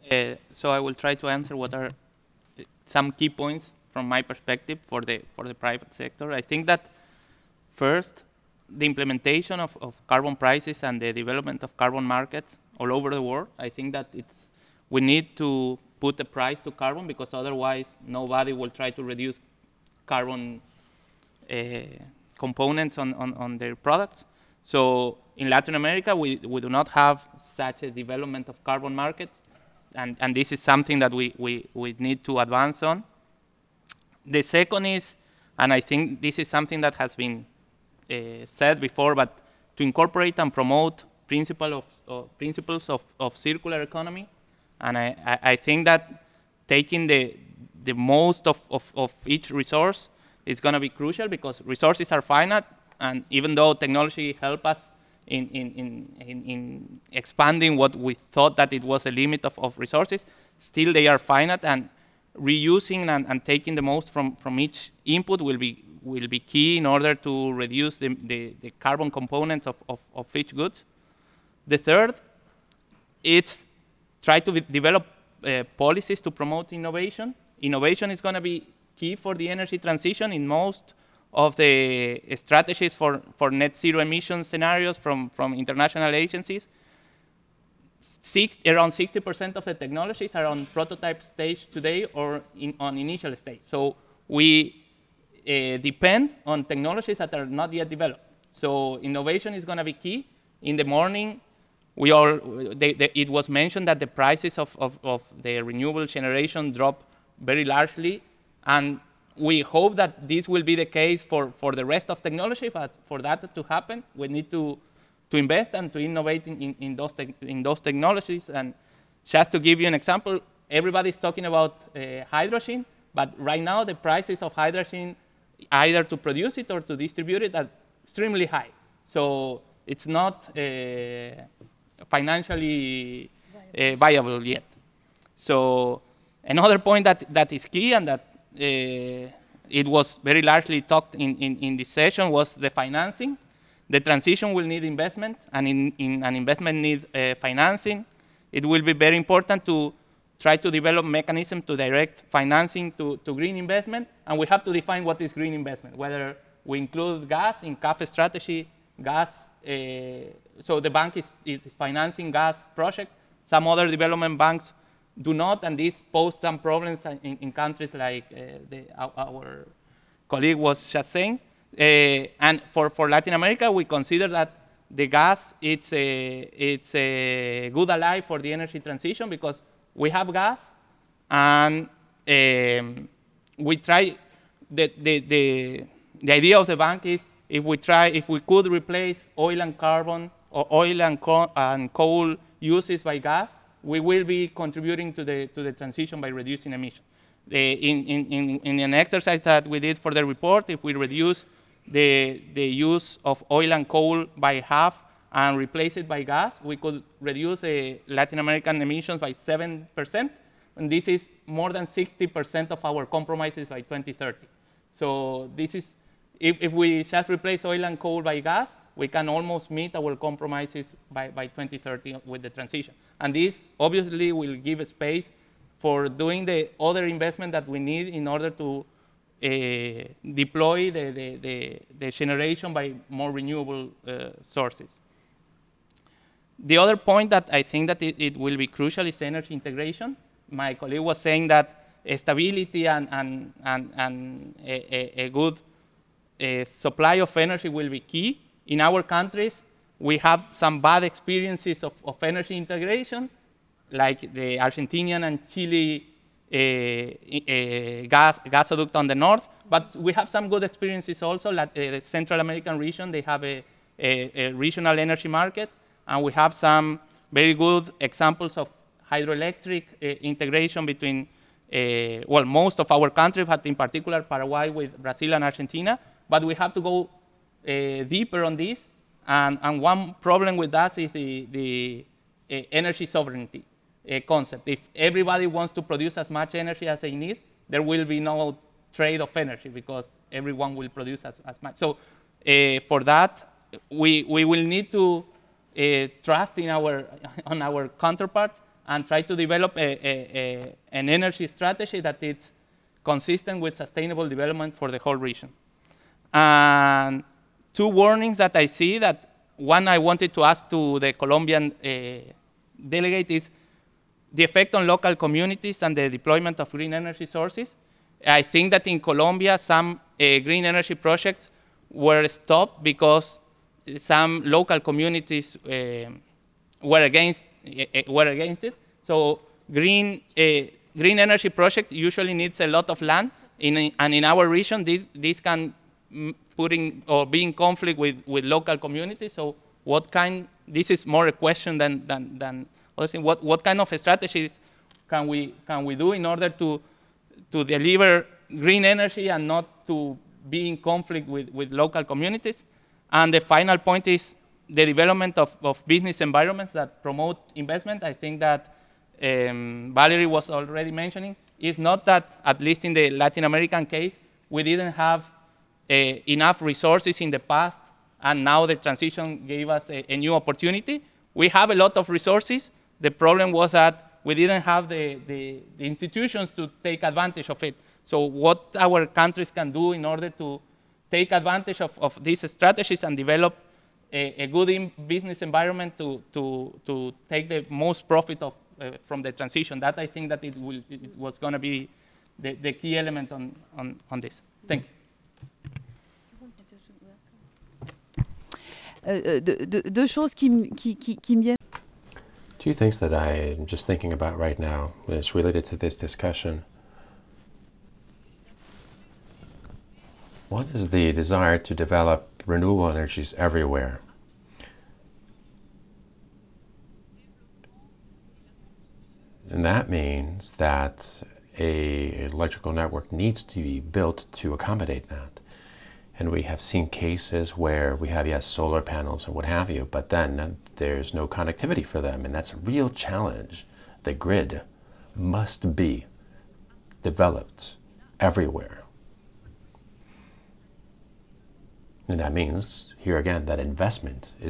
So I will try to answer what are some key points from my perspective for the private sector. I think that first, the implementation of carbon prices and the development of carbon markets all over the world. I think that we need to put a price to carbon because otherwise nobody will try to reduce carbon uh, components on their products. So in Latin America, we do not have such a development of carbon markets, and this is something that we need to advance on. The second is, and I think this is something that has been said before, but to incorporate and promote principles of circular economy. And I think that taking the most of each resource is going to be crucial because resources are finite, and even though technology help us in expanding what we thought that it was a limit of resources, still they are finite, and reusing and taking the most from each input will be key in order to reduce the carbon components of each goods. The third, it's try to develop policies to promote innovation. Innovation is going to be key for the energy transition in most of the strategies for net zero emission scenarios from international agencies. Around 60% of the technologies are on prototype stage today or on initial stage. So we depend on technologies that are not yet developed. So innovation is going to be key. In the morning, it was mentioned that the prices of the renewable generation dropped very largely, and we hope that this will be the case for the rest of technology. But for that to happen, we need to invest and to innovate in those technologies. And just to give you an example, everybody's talking about hydrogen, but right now the prices of hydrogen, either to produce it or to distribute it, are extremely high. So it's not financially viable yet. So another point that is key and that it was very largely talked in this session was the financing. The transition will need investment, and in an investment need financing. It will be very important to try to develop mechanisms to direct financing to green investment, and we have to define what is green investment, whether we include gas in CAF strategy, gas, so the bank is financing gas projects. Some other development banks do not, and this poses some problems in countries like our colleague was just saying. And for Latin America, we consider that the gas it's a good ally for the energy transition because we have gas, and we try the idea of the bank is if we could replace oil and carbon or oil and coal uses by gas, we will be contributing to the transition by reducing emissions. In an exercise that we did for the report, if we reduce the use of oil and coal by half and replace it by gas, we could reduce Latin American emissions by 7%, and this is more than 60% of our compromises by 2030. So this is, if we just replace oil and coal by gas, we can almost meet our compromises by 2030 with the transition. And this obviously will give a space for doing the other investment that we need in order to deploy the generation by more renewable sources. The other point that I think that it will be crucial is energy integration. My colleague was saying that stability and a good supply of energy will be key. In our countries, we have some bad experiences of energy integration, like the Argentinian and Chile gasoduct on the north. But we have some good experiences also. Like the Central American region, they have a regional energy market, and we have some very good examples of hydroelectric integration between, well, most of our countries, but in particular Paraguay with Brazil and Argentina. But we have to go deeper on this. And one problem with that is the energy sovereignty concept. If everybody wants to produce as much energy as they need, there will be no trade of energy because everyone will produce as much. So for that, we will need to trust in on our counterparts and try to develop an energy strategy that is consistent with sustainable development for the whole region. And two warnings that I see, that one I wanted to ask to the Colombian delegate is the effect on local communities and the deployment of green energy sources. I think that in Colombia, some green energy projects were stopped because some local communities were against it. So green energy project usually needs a lot of land, and in our region, this can put in or be in conflict with local communities. So this is more a question than other thing. What kind of strategies can we do in order to deliver green energy and not to be in conflict with local communities? And the final point is the development of business environments that promote investment. I think that Valerie was already mentioning, is not that, at least in the Latin American case, we didn't have enough resources in the past, and now the transition gave us a new opportunity. We have a lot of resources. The problem was that we didn't have the institutions to take advantage of it. So what our countries can do in order to take advantage of these strategies and develop a good business environment to take the most profit from the transition. That I think that it was going to be the key element on this. Thank you. Deux choses qui me viennent. Two things that I'm just thinking about right now is related to this discussion. One is the desire to develop renewable energies everywhere. And that means that an electrical network needs to be built to accommodate that. And we have seen cases where we have, yes, solar panels and what have you, but then there's no connectivity for them, and that's a real challenge. The grid must be developed everywhere. And that means, here again, that investment is